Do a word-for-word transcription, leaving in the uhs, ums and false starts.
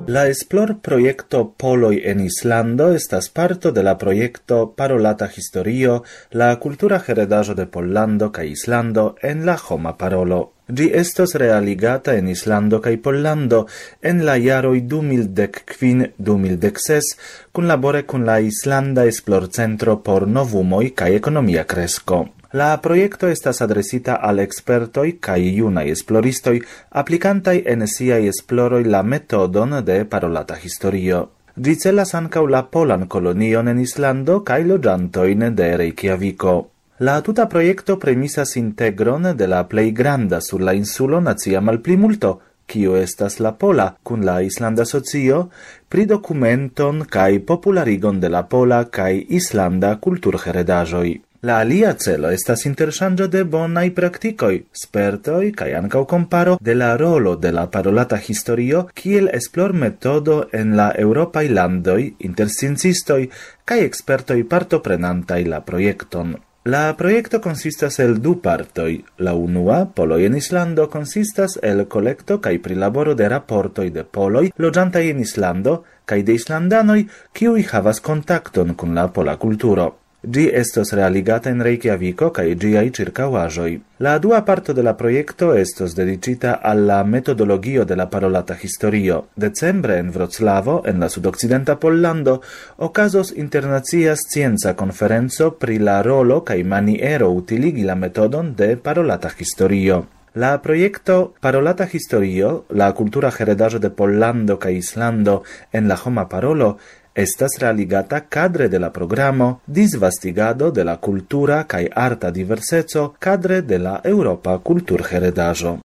La esplor proyecto Poloj en Islando estas parto de la proyecto Parolata Historio, la cultura heredaĵo de Pollando kaj Islando en la homa parolo. Ĝi estos realigata en Islando kaj Pollando en la jaroj du mil dek kvin - du mil dek ses kunlabore kun la Islanda Esplorcentro por Novumoj kaj Ekonomia Kresko. La proyecto estas adresita al expertoj kaj junaj esploristoj aplikantaj en siaj esploroj la metodon de parolata historio. Ĝi celas ankaŭ la polan kolonion en Islando kaj loĝantojn de Reykjaviko. La tuta proyecto premisas integron de la plej granda sur la insulo nacia malplimulto, kiu estas la pola, kun la Islanda socio, pri dokumenton kaj popularigon de la pola kaj islanda kulturheredaĵoj. La alia celo estas interŝanĝo de bonaj praktikoj, spertoj kaj ankaŭ komparo de la rolo de la parolata historio kiel esplormetodo en la eŭropaj landoj inter sciencistoj kaj ekspertoj partoprenantaj la projekton. La proyecto consistas el du partoj. La unua, Poloj en Islando, consistas el kolekto kaj prilaboro de raportoj de poloj loĝantaj en Islando kaj de islandanoj kiuj havas kontakton kun la pola kulturo. Ĝi estos realigata en Reykjaviko kaj ĝiaj ĉirkaŭaĵoj. La dua parto de la projekto estos dediĉita al la metodologio de la parolata historio. Decembre en Vroclavo, en la sudokcidenta Pollando, okazos internacia scienca konferenco pri la rolo kaj maniero utiligi la metodon de parolata historio. La proyecto Parolata Historio, la cultura heredaĵo de Pollando kaj Islando en la homa parolo, estas realigata cadre de la programo Disvastigado de la cultura kaj arta diverseco cadre de la Eŭropa kulturheredaĵo.